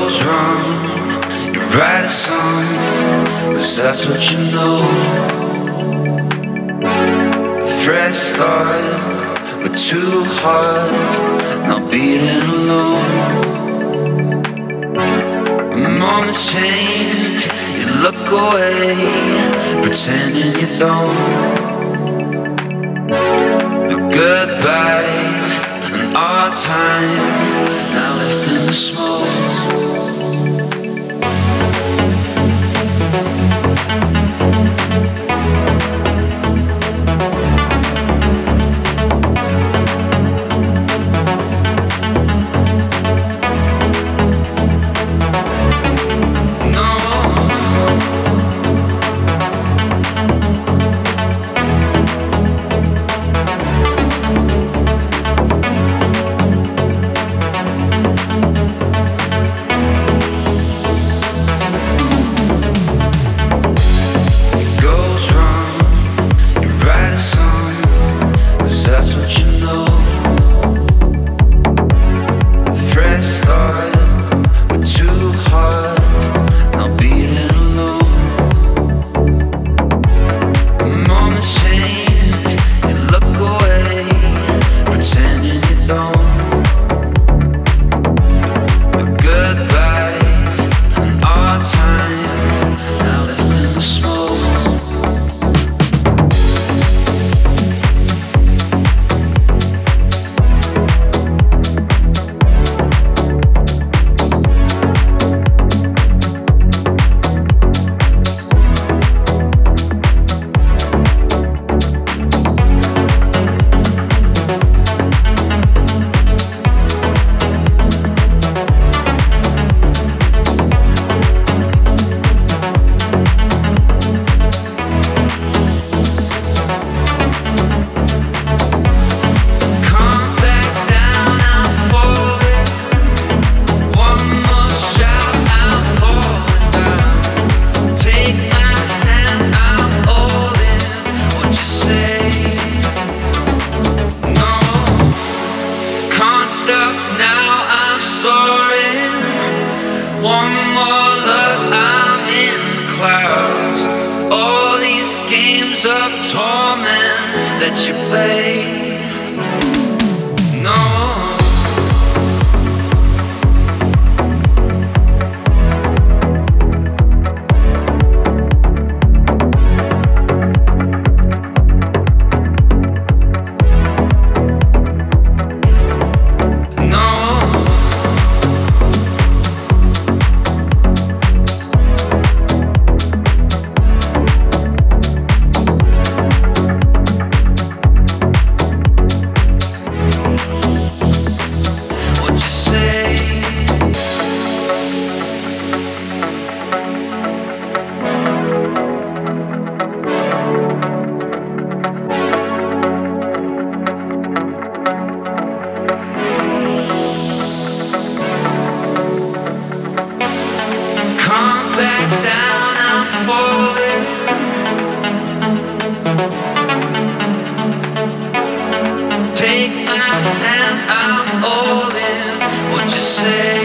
goes wrong, you write a song, 'cause that's what you know. A fresh start with two hearts, not beating alone. Moments change, you look away, pretending you don't. The goodbyes and our time now left in the smoke. One more look, I'm in the clouds. All these games of torment that you play. No. Take my hand, I'm all in. What you say?